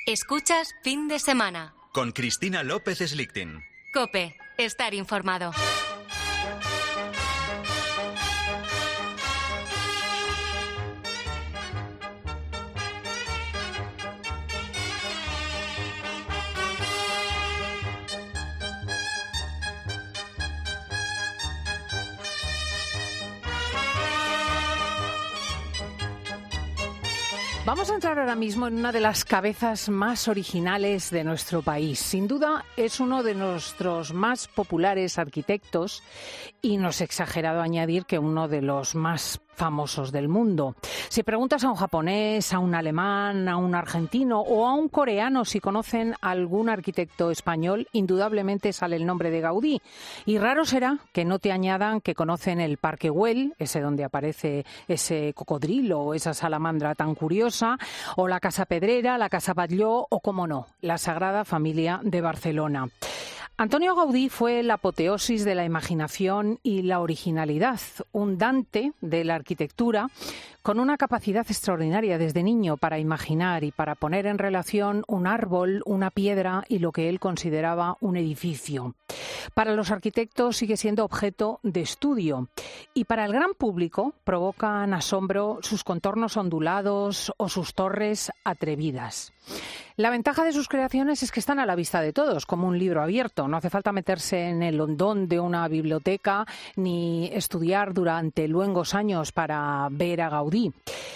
Escuchas Fin de Semana. Con Cristina López Slichting. COPE. Estar informado. Vamos a entrar ahora mismo en una de las cabezas más originales de nuestro país. Sin duda es uno de nuestros más populares arquitectos y no es exagerado añadir que uno de los más famosos del mundo. Si preguntas a un japonés, a un alemán, a un argentino o a un coreano si conocen algún arquitecto español, indudablemente sale el nombre de Gaudí. Y raro será que no te añadan que conocen el Parque Güell, ese donde aparece ese cocodrilo o esa salamandra tan curiosa, o la Casa Pedrera, la Casa Batlló o, como no, la Sagrada Familia de Barcelona. Antonio Gaudí fue la apoteosis de la imaginación y la originalidad, un Dante de la arquitectura con una capacidad extraordinaria desde niño para imaginar y para poner en relación un árbol, una piedra y lo que él consideraba un edificio. Para los arquitectos sigue siendo objeto de estudio y para el gran público provocan asombro sus contornos ondulados o sus torres atrevidas. La ventaja de sus creaciones es que están a la vista de todos, como un libro abierto. No hace falta meterse en el hondón de una biblioteca ni estudiar durante luengos años para ver a Gaudí.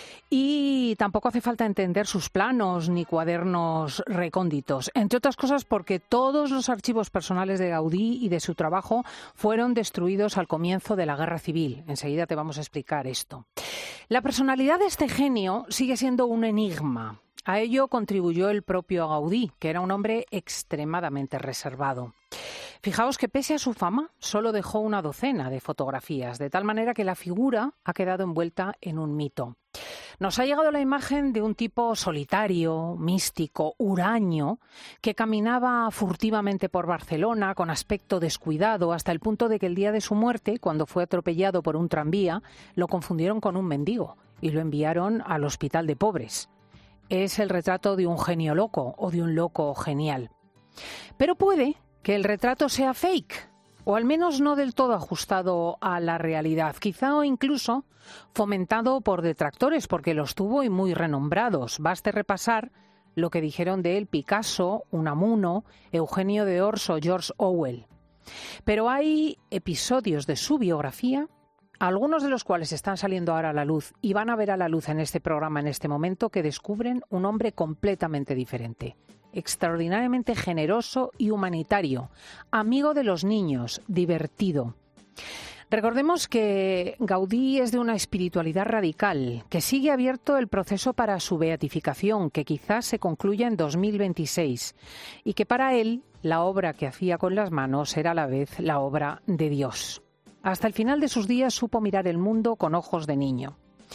Y tampoco hace falta entender sus planos ni cuadernos recónditos, entre otras cosas porque todos los archivos personales de Gaudí y de su trabajo fueron destruidos al comienzo de la Guerra Civil. Enseguida te vamos a explicar esto. La personalidad de este genio sigue siendo un enigma. A ello contribuyó el propio Gaudí, que era un hombre extremadamente reservado. Fijaos que pese a su fama, solo dejó una docena de fotografías, de tal manera que la figura ha quedado envuelta en un mito. Nos ha llegado la imagen de un tipo solitario, místico, huraño, que caminaba furtivamente por Barcelona con aspecto descuidado hasta el punto de que el día de su muerte, cuando fue atropellado por un tranvía, lo confundieron con un mendigo y lo enviaron al hospital de pobres. Es el retrato de un genio loco o de un loco genial. Pero puede que el retrato sea fake, o al menos no del todo ajustado a la realidad, quizá o incluso fomentado por detractores, porque los tuvo y muy renombrados. Baste repasar lo que dijeron de él Picasso, Unamuno, Eugenio de Ors o George Orwell. Pero hay episodios de su biografía, algunos de los cuales están saliendo ahora a la luz y van a ver a la luz en este programa en este momento, que descubren un hombre completamente diferente, extraordinariamente generoso y humanitario, amigo de los niños, divertido. Recordemos que Gaudí es de una espiritualidad radical, que sigue abierto el proceso para su beatificación, que quizás se concluya en 2026, y que para él la obra que hacía con las manos era a la vez la obra de Dios. Hasta el final de sus días supo mirar el mundo con ojos de niño.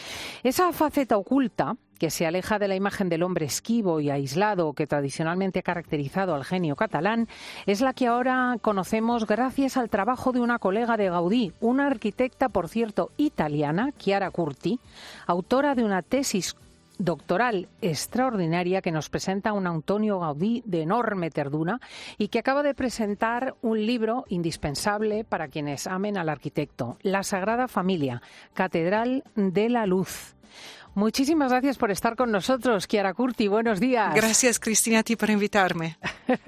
Esa faceta oculta, que se aleja de la imagen del hombre esquivo y aislado que tradicionalmente ha caracterizado al genio catalán, es la que ahora conocemos gracias al trabajo de una colega de Gaudí, una arquitecta, por cierto, italiana, Chiara Curti, autora de una tesis doctoral extraordinaria que nos presenta un Antonio Gaudí de enorme ternura y que acaba de presentar un libro indispensable para quienes amen al arquitecto, La Sagrada Familia, Catedral de la Luz. Muchísimas gracias por estar con nosotros, Chiara Curti. Buenos días. Gracias, Cristina, a ti por invitarme.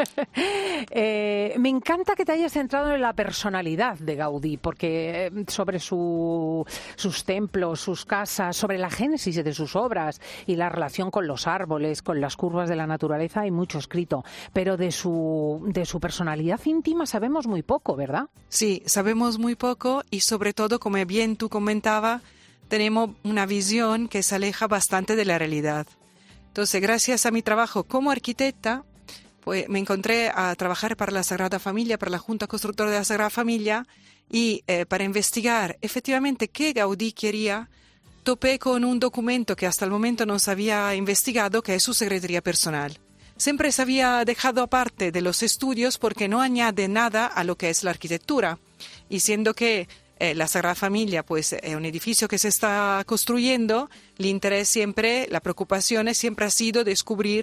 Me encanta que te hayas centrado en la personalidad de Gaudí, porque sobre sus templos, sus casas, sobre la génesis de sus obras y la relación con los árboles, con las curvas de la naturaleza, hay mucho escrito. Pero de su personalidad íntima sabemos muy poco, ¿verdad? Sí, sabemos muy poco y sobre todo, como bien tú comentabas, tenemos una visión que se aleja bastante de la realidad. Entonces, gracias a mi trabajo como arquitecta, pues me encontré a trabajar para la Sagrada Familia, para la Junta Constructora de la Sagrada Familia, y para investigar efectivamente qué Gaudí quería, topé con un documento que hasta el momento no se había investigado, que es su secretaría personal. Siempre se había dejado aparte de los estudios porque no añade nada a lo que es la arquitectura, y siendo que la Sagrada Familia pues, es un edificio que se está construyendo, el interés siempre, la preocupación siempre ha sido descubrir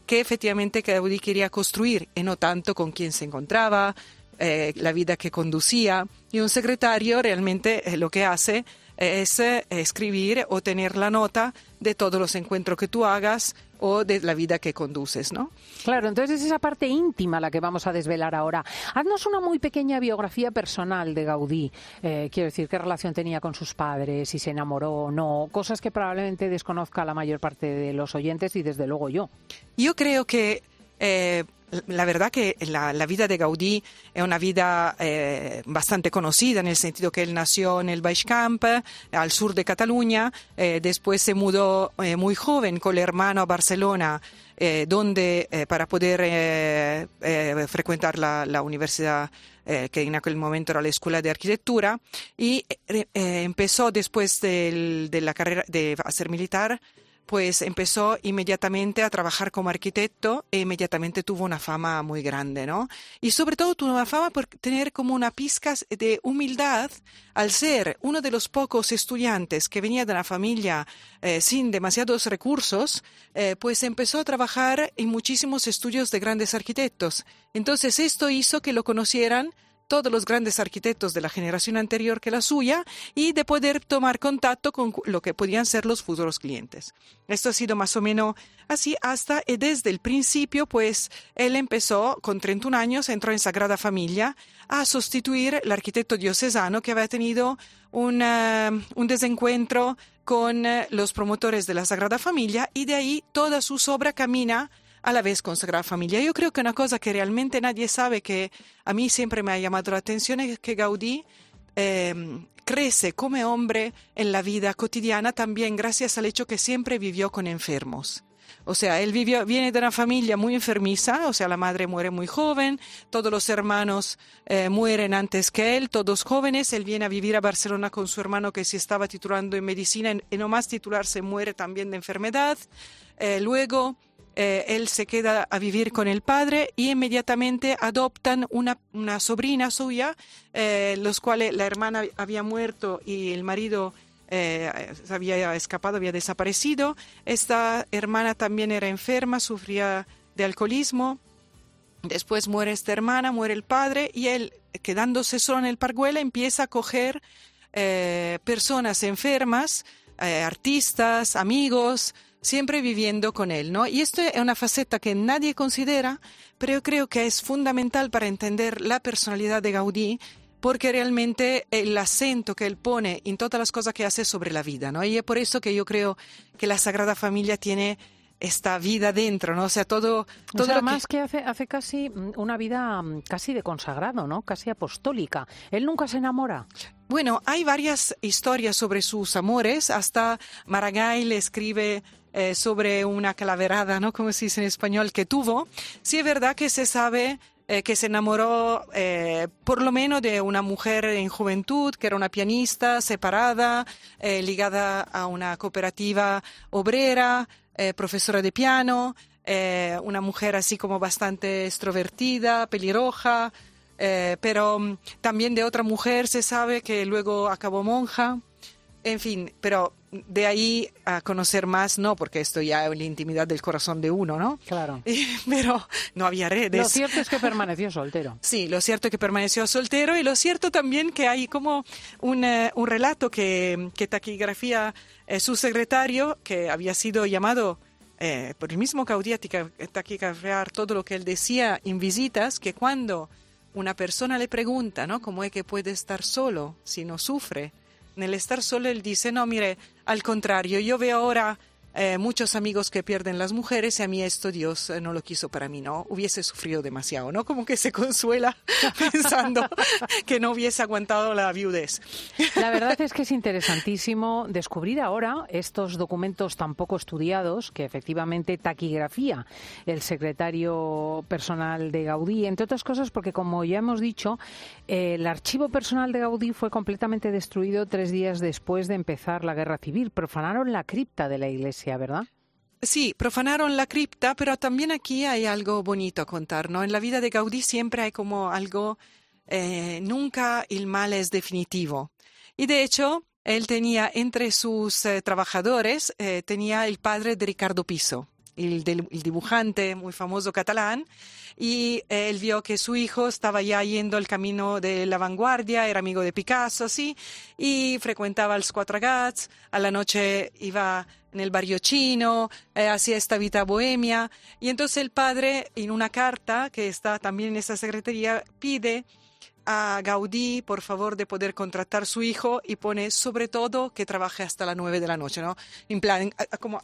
que efectivamente Gaudí quería construir y no tanto con quién se encontraba, la vida que conducía. Y un secretario realmente lo que hace es escribir o tener la nota de todos los encuentros que tú hagas o de la vida que conduces, ¿no? Claro, entonces es esa parte íntima la que vamos a desvelar ahora. Haznos una muy pequeña biografía personal de Gaudí. Quiero decir, qué relación tenía con sus padres, si se enamoró o no, cosas que probablemente desconozca la mayor parte de los oyentes y desde luego yo. Yo creo que la verdad que la vida de Gaudí es una vida bastante conocida en el sentido que él nació en el Baix Camp, al sur de Cataluña, después se mudó muy joven con el hermano a Barcelona, donde para poder frecuentar la universidad que en aquel momento era la Escuela de Arquitectura, y empezó después de la carrera de ser militar. Pues empezó inmediatamente a trabajar como arquitecto e inmediatamente tuvo una fama muy grande, ¿no? Y sobre todo tuvo una fama por tener como una pizca de humildad al ser uno de los pocos estudiantes que venía de una familia sin demasiados recursos, pues empezó a trabajar en muchísimos estudios de grandes arquitectos. Entonces esto hizo que lo conocieran todos los grandes arquitectos de la generación anterior que la suya y de poder tomar contacto con lo que podían ser los futuros clientes. Esto ha sido más o menos así hasta desde el principio, pues él empezó con 31 años, entró en Sagrada Familia a sustituir al arquitecto diocesano que había tenido un desencuentro con los promotores de la Sagrada Familia y de ahí toda su obra camina a la vez con Sagrada Familia. Yo creo que una cosa que realmente nadie sabe, que a mí siempre me ha llamado la atención, es que Gaudí crece como hombre en la vida cotidiana también gracias al hecho que siempre vivió con enfermos. O sea, él viene de una familia muy enfermiza, o sea, la madre muere muy joven, todos los hermanos mueren antes que él, todos jóvenes. Él viene a vivir a Barcelona con su hermano que se estaba titulando en medicina y nomás titularse muere también de enfermedad. Luego él se queda a vivir con el padre y inmediatamente adoptan una sobrina suya, los cuales la hermana había muerto y el marido había escapado, había desaparecido. Esta hermana también era enferma, sufría de alcoholismo. Después muere esta hermana, muere el padre y él, quedándose solo en el Parguela, empieza a coger personas enfermas, artistas, amigos, siempre viviendo con él, ¿no? Y esto es una faceta que nadie considera, pero yo creo que es fundamental para entender la personalidad de Gaudí, porque realmente el acento que él pone en todas las cosas que hace sobre la vida, ¿no? Y es por eso que yo creo que la Sagrada Familia tiene esta vida dentro, ¿no? O sea, todo o sea, lo más que hace casi una vida casi de consagrado, ¿no? Casi apostólica. Él nunca se enamora. Bueno, hay varias historias sobre sus amores. Hasta Maragall le escribe sobre una calaverada, ¿no? Como se dice en español, que tuvo. Sí es verdad que se sabe que se enamoró por lo menos de una mujer en juventud, que era una pianista separada, ligada a una cooperativa obrera, profesora de piano, una mujer así como bastante extrovertida, pelirroja, pero también de otra mujer se sabe que luego acabó monja. En fin, pero de ahí a conocer más, no, porque esto ya es la intimidad del corazón de uno, ¿no? Claro. Pero no había redes. Lo cierto es que permaneció soltero. Sí, lo cierto es que permaneció soltero y lo cierto también que hay como un relato que taquigrafía su secretario, que había sido llamado por el mismo Gaudí a taquigrafiar todo lo que él decía en visitas, que cuando una persona le pregunta, ¿no?, cómo es que puede estar solo si no sufre. En el estar solo él dice, no, mire, al contrario, yo veo ahora muchos amigos que pierden las mujeres y a mí esto Dios no lo quiso para mí, ¿no? Hubiese sufrido demasiado, ¿no? Como que se consuela pensando que no hubiese aguantado la viudez. La verdad es que es interesantísimo descubrir ahora estos documentos tan poco estudiados que efectivamente taquigrafía el secretario personal de Gaudí, entre otras cosas porque, como ya hemos dicho, el archivo personal de Gaudí fue completamente destruido 3 días después de empezar la Guerra Civil. Profanaron la cripta de la iglesia, ¿verdad? Sí, profanaron la cripta, pero también aquí hay algo bonito a contar, ¿no? En la vida de Gaudí siempre hay como algo, nunca el mal es definitivo. Y de hecho, él tenía entre sus trabajadores, tenía el padre de Ricardo Piso, el dibujante muy famoso catalán, y él vio que su hijo estaba ya yendo al camino de la vanguardia, era amigo de Picasso, sí, y frecuentaba los Quatre Gats, a la noche iba en el barrio chino, hacía esta vida bohemia, y entonces el padre, en una carta que está también en esa secretaría, pide a Gaudí, por favor, de poder contratar a su hijo, y pone sobre todo que trabaje hasta las 9 de la noche, ¿no? En plan, como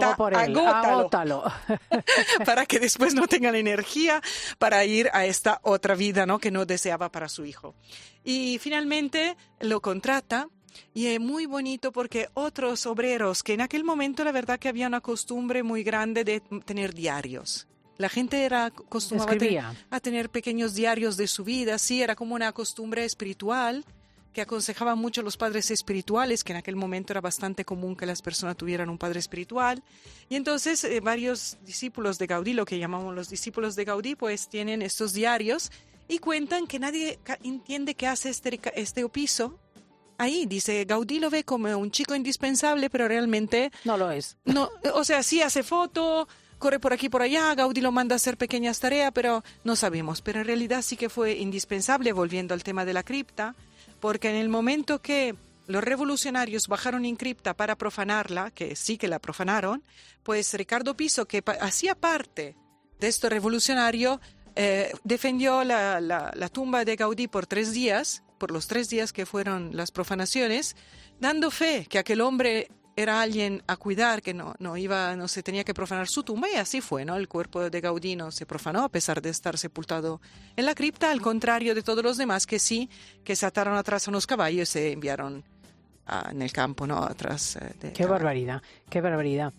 agótalo. Para que después no tengan energía para ir a esta otra vida, ¿no? Que no deseaba para su hijo. Y finalmente lo contrata. Y es muy bonito porque otros obreros, que en aquel momento la verdad que había una costumbre muy grande de tener diarios. La gente era acostumbrada a tener pequeños diarios de su vida, sí, era como una costumbre espiritual que aconsejaban mucho los padres espirituales, que en aquel momento era bastante común que las personas tuvieran un padre espiritual. Y entonces varios discípulos de Gaudí, lo que llamamos los discípulos de Gaudí, pues tienen estos diarios y cuentan que nadie entiende qué hace este opiso. Ahí dice, Gaudí lo ve como un chico indispensable, pero realmente no lo es. No, o sea, sí hace foto, corre por aquí por allá, Gaudí lo manda a hacer pequeñas tareas, pero no sabemos. Pero en realidad sí que fue indispensable, volviendo al tema de la cripta, porque en el momento que los revolucionarios bajaron en cripta para profanarla, que sí que la profanaron, pues Ricardo Piso, que hacía parte de este revolucionario, defendió la tumba de Gaudí por 3 días, por los 3 días que fueron las profanaciones, dando fe que aquel hombre era alguien a cuidar, que no se tenía que profanar su tumba, y así fue, ¿no? El cuerpo de Gaudí no se profanó a pesar de estar sepultado en la cripta, al contrario de todos los demás que sí, que se ataron atrás a unos caballos y se enviaron en el campo, ¿no? Atrás de Qué barbaridad, qué barbaridad.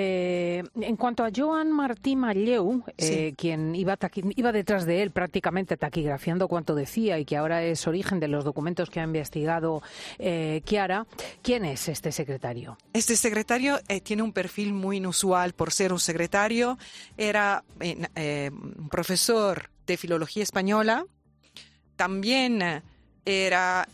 En cuanto a Joan Martí Manlleu, sí, quien iba detrás de él prácticamente taquigrafiando cuanto decía y que ahora es origen de los documentos que ha investigado Chiara, ¿quién es este secretario? Este secretario tiene un perfil muy inusual por ser un secretario. Era un profesor de filología española, también era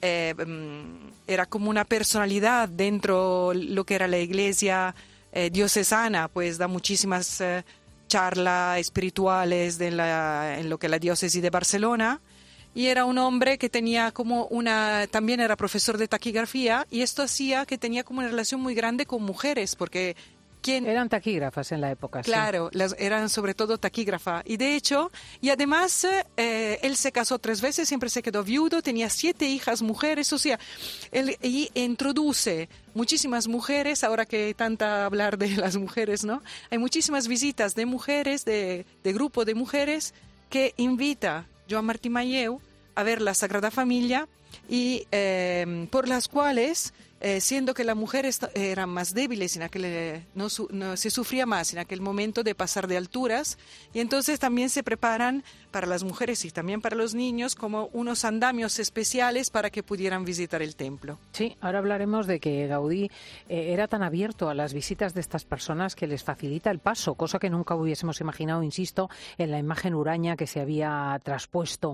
como una personalidad dentro lo que era la iglesia diocesana, pues da muchísimas charlas espirituales en lo que es la diócesis de Barcelona, y era un hombre que tenía también era profesor de taquigrafía, y esto hacía que tenía como una relación muy grande con mujeres, porque eran taquígrafas en la época. Claro, sí. Eran sobre todo taquígrafa. Y de hecho, y además, él se casó 3 veces, siempre se quedó viudo, tenía 7 hijas mujeres, o sea, él introduce muchísimas mujeres, ahora que tanta hablar de las mujeres, ¿no? Hay muchísimas visitas de mujeres, de grupo de mujeres, que invita Joan Martí Manlleu a ver la Sagrada Familia, y por las cuales, siendo que las mujeres eran más débiles, no se sufría más en aquel momento de pasar de alturas, y entonces también se preparan para las mujeres y también para los niños como unos andamios especiales para que pudieran visitar el templo. Sí, ahora hablaremos de que Gaudí era tan abierto a las visitas de estas personas que les facilita el paso, cosa que nunca hubiésemos imaginado, insisto, en la imagen huraña que se había traspuesto.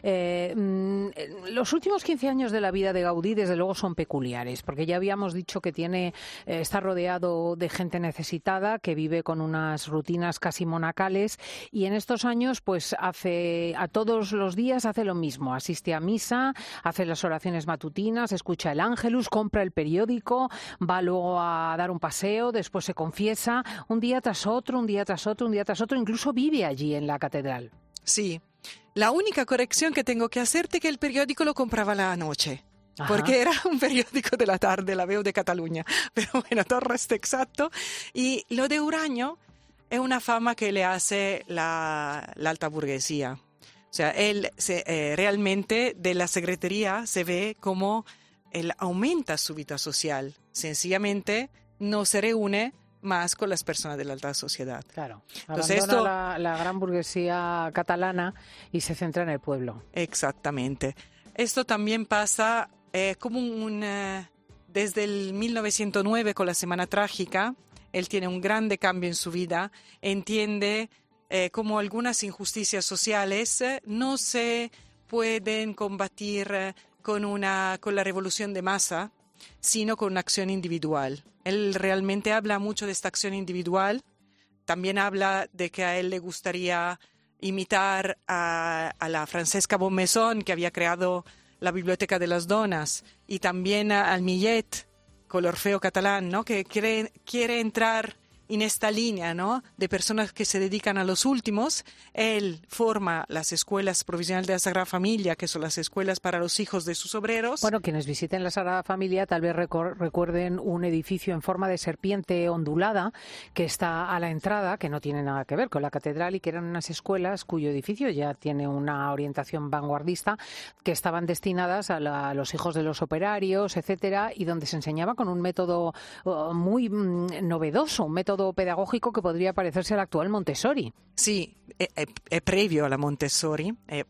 Los últimos 15 años de la vida de Gaudí, desde luego, son peculiares, porque ya habíamos dicho que está rodeado de gente necesitada, que vive con unas rutinas casi monacales, y en estos años, pues a todos los días hace lo mismo, asiste a misa, hace las oraciones matutinas, escucha el Ángelus, compra el periódico, va luego a dar un paseo, después se confiesa, un día tras otro, un día tras otro, un día tras otro, incluso vive allí en la catedral. Sí, la única corrección que tengo que hacerte es que el periódico lo compraba la noche. Ajá. Porque era un periódico de la tarde, La Veu de Cataluña, pero bueno, todo resto exacto. Y lo de huraño es una fama que le hace la alta burguesía. O sea, él realmente de la secretaría se ve como él aumenta su vida social. Sencillamente no se reúne más con las personas de la alta sociedad. Claro, abandona la gran burguesía catalana y se centra en el pueblo. Exactamente. Esto también pasa como desde el 1909 con la Semana Trágica. Él tiene un grande cambio en su vida, entiende cómo algunas injusticias sociales no se pueden combatir con la revolución de masa, sino con una acción individual. Él realmente habla mucho de esta acción individual también habla de que a él le gustaría imitar a la Francesca Bonnemaison, que había creado la Biblioteca de las Donas, y también al Millet, con el Orfeo Catalán, ¿no? Que quiere entrar en esta línea, ¿no? De personas que se dedican a los últimos. Él forma las escuelas provisionales de la Sagrada Familia, que son las escuelas para los hijos de sus obreros. Bueno, quienes visiten la Sagrada Familia tal vez recuerden un edificio en forma de serpiente ondulada que está a la entrada, que no tiene nada que ver con la catedral, y que eran unas escuelas cuyo edificio ya tiene una orientación vanguardista, que estaban destinadas a los hijos de los operarios, etcétera, y donde se enseñaba con un método muy novedoso, un método pedagógico que podría parecerse al actual Montessori. Sí, es previo a la Montessori.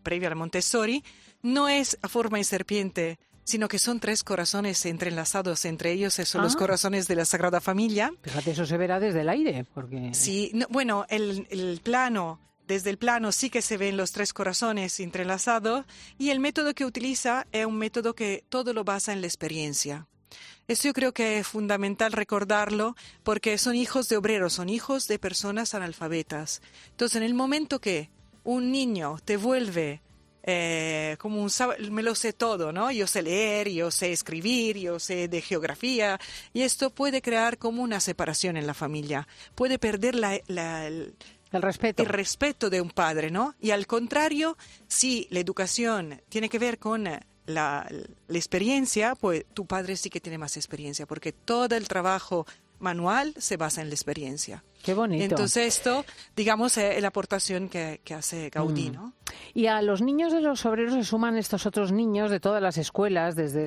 No es a forma de serpiente, sino que son 3 corazones entrelazados entre ellos. Son los corazones de la Sagrada Familia. Fíjate, eso se verá desde el aire. Porque... Sí, bueno, el plano... Desde el plano sí que se ven los 3 corazones entrelazados, y el método que utiliza es un método que todo lo basa en la experiencia. Eso yo creo que es fundamental recordarlo, porque son hijos de obreros, son hijos de personas analfabetas. Entonces, en el momento que un niño te vuelve como me lo sé todo, ¿no? Yo sé leer, yo sé escribir, yo sé de geografía, y esto puede crear como una separación en la familia. Puede perder el respeto de un padre, ¿no? Y al contrario, si la educación tiene que ver con la experiencia, pues tu padre sí que tiene más experiencia, porque todo el trabajo manual se basa en la experiencia. Qué bonito. Entonces esto, digamos, es la aportación que hace Gaudí, ¿no? Y a los niños de los obreros se suman estos otros niños de todas las escuelas, desde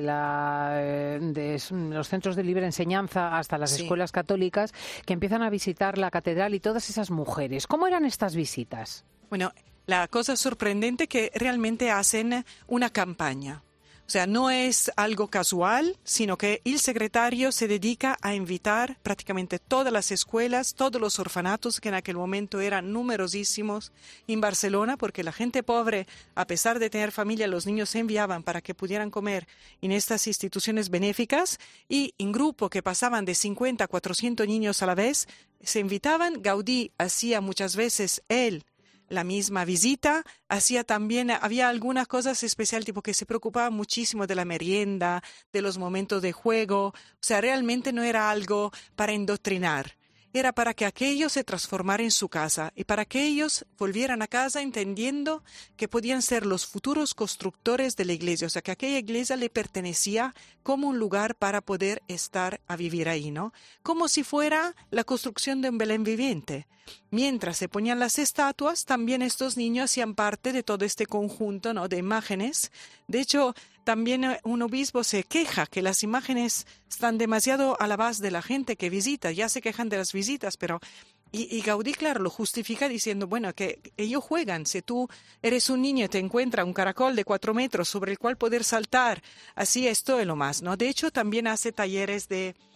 los centros de libre enseñanza hasta las escuelas católicas, que empiezan a visitar la catedral, y todas esas mujeres. ¿Cómo eran estas visitas? Bueno, la cosa sorprendente es que realmente hacen una campaña. O sea, no es algo casual, sino que el secretario se dedica a invitar prácticamente todas las escuelas, todos los orfanatos, que en aquel momento eran numerosísimos en Barcelona, porque la gente pobre, a pesar de tener familia, los niños se enviaban para que pudieran comer en estas instituciones benéficas, y en grupo que pasaban de 50 a 400 niños a la vez, se invitaban. Gaudí hacía muchas veces la misma visita, había algunas cosas especiales, tipo que se preocupaba muchísimo de la merienda, de los momentos de juego. O sea, realmente no era algo para indoctrinar, era para que aquello se transformara en su casa, y para que ellos volvieran a casa entendiendo que podían ser los futuros constructores de la iglesia. O sea, que aquella iglesia le pertenecía como un lugar para poder estar a vivir ahí, ¿no? Como si fuera la construcción de un Belén viviente. Mientras se ponían las estatuas, también estos niños hacían parte de todo este conjunto, ¿no?, de imágenes. De hecho, también un obispo se queja que las imágenes están demasiado a la base de la gente que visita. Ya se quejan de las visitas, pero... Y Gaudí, claro, lo justifica diciendo, bueno, que ellos juegan. Si tú eres un niño y te encuentras un caracol de 4 metros sobre el cual poder saltar, así esto es lo más, ¿no? De hecho, también hace talleres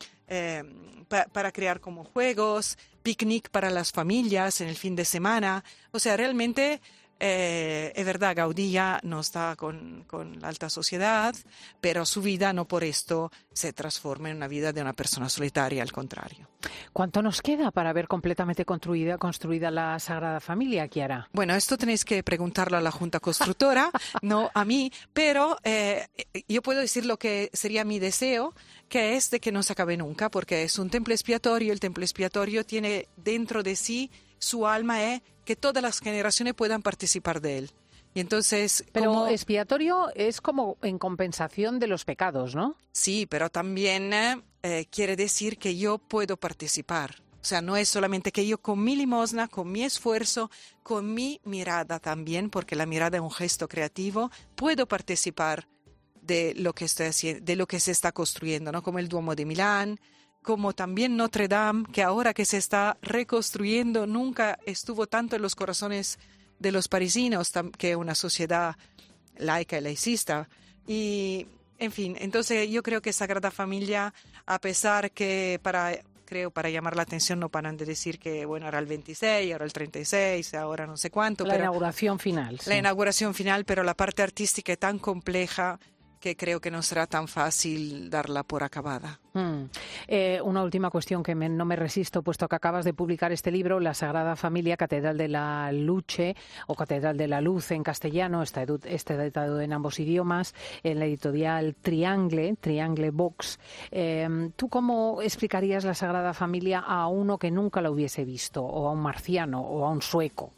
para crear como juegos, picnic para las familias en el fin de semana. O sea, realmente... es verdad, Gaudí ya no está con la alta sociedad, pero su vida no por esto se transforma en una vida de una persona solitaria, al contrario. ¿Cuánto nos queda para ver completamente construida la Sagrada Familia, Chiara? Bueno, esto tenéis que preguntarlo a la Junta Constructora, no a mí, pero yo puedo decir lo que sería mi deseo, que es de que no se acabe nunca, porque es un templo expiatorio. El templo expiatorio tiene dentro de sí, su alma es que todas las generaciones puedan participar de él. Y entonces, pero expiatorio es como en compensación de los pecados, ¿no? Sí, pero también quiere decir que yo puedo participar. O sea, no es solamente que yo con mi limosna, con mi esfuerzo, con mi mirada también, porque la mirada es un gesto creativo, puedo participar de lo que estoy haciendo, de lo que se está construyendo, ¿no? Como el Duomo de Milán, como también Notre Dame, que ahora que se está reconstruyendo, nunca estuvo tanto en los corazones de los parisinos, que una sociedad laica y laicista. Y, en fin, entonces yo creo que Sagrada Familia, a pesar que para llamar la atención no paran de decir que, bueno, era el 26, ahora el 36, ahora no sé cuánto. La inauguración final. La inauguración final, pero la parte artística es tan compleja que creo que no será tan fácil darla por acabada. Una última cuestión que no me resisto, puesto que acabas de publicar este libro, La Sagrada Familia, Catedral de la Luce o Catedral de la Luz en castellano, está editado en ambos idiomas, en la editorial Triangle Box. ¿Tú cómo explicarías la Sagrada Familia a uno que nunca la hubiese visto, o a un marciano, o a un sueco?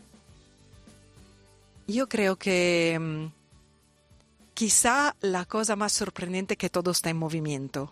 Yo creo que quizá la cosa más sorprendente es que todo está en movimiento.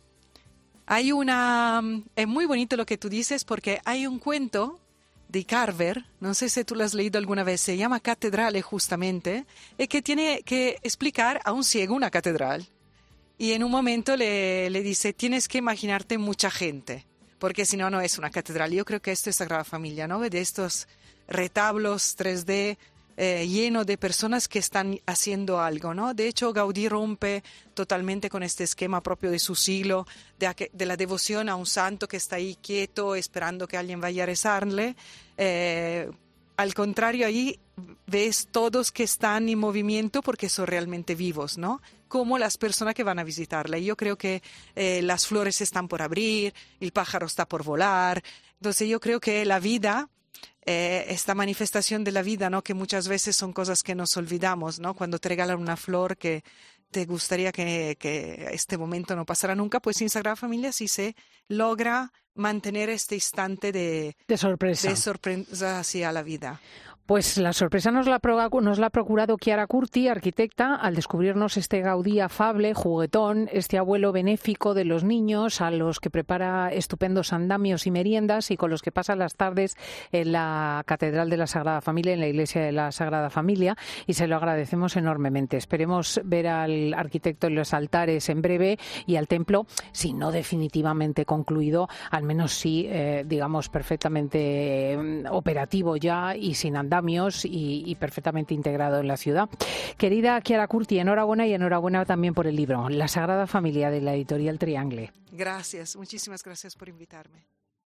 Es muy bonito lo que tú dices porque hay un cuento de Carver, no sé si tú lo has leído alguna vez, se llama Catedrale justamente, y que tiene que explicar a un ciego una catedral. Y en un momento le dice, tienes que imaginarte mucha gente, porque si no, no es una catedral. Yo creo que esto es Sagrada Familia, ¿no? De estos retablos 3D lleno de personas que están haciendo algo, ¿no? De hecho, Gaudí rompe totalmente con este esquema propio de su siglo, de la devoción a un santo que está ahí quieto, esperando que alguien vaya a rezarle. Al contrario, ahí ves todos que están en movimiento porque son realmente vivos, ¿no? Como las personas que van a visitarla. Y yo creo que las flores están por abrir, el pájaro está por volar. Entonces yo creo que la vida, esta manifestación de la vida, ¿no? Que muchas veces son cosas que nos olvidamos, ¿no? Cuando te regalan una flor que te gustaría que este momento no pasara nunca, pues en Sagrada Familia sí se logra mantener este instante de sorpresa hacia la vida. Pues la sorpresa nos la ha procurado Chiara Curti, arquitecta, al descubrirnos este Gaudí afable, juguetón, este abuelo benéfico de los niños, a los que prepara estupendos andamios y meriendas y con los que pasa las tardes en la Catedral de la Sagrada Familia, en la Iglesia de la Sagrada Familia, y se lo agradecemos enormemente. Esperemos ver al arquitecto en los altares en breve y al templo, si no definitivamente concluido, al menos sí, digamos, perfectamente operativo ya y sin andamios y perfectamente integrado en la ciudad. Querida Chiara Curti, enhorabuena y enhorabuena también por el libro La Sagrada Familia, de la editorial Triangle. Gracias, muchísimas gracias por invitarme.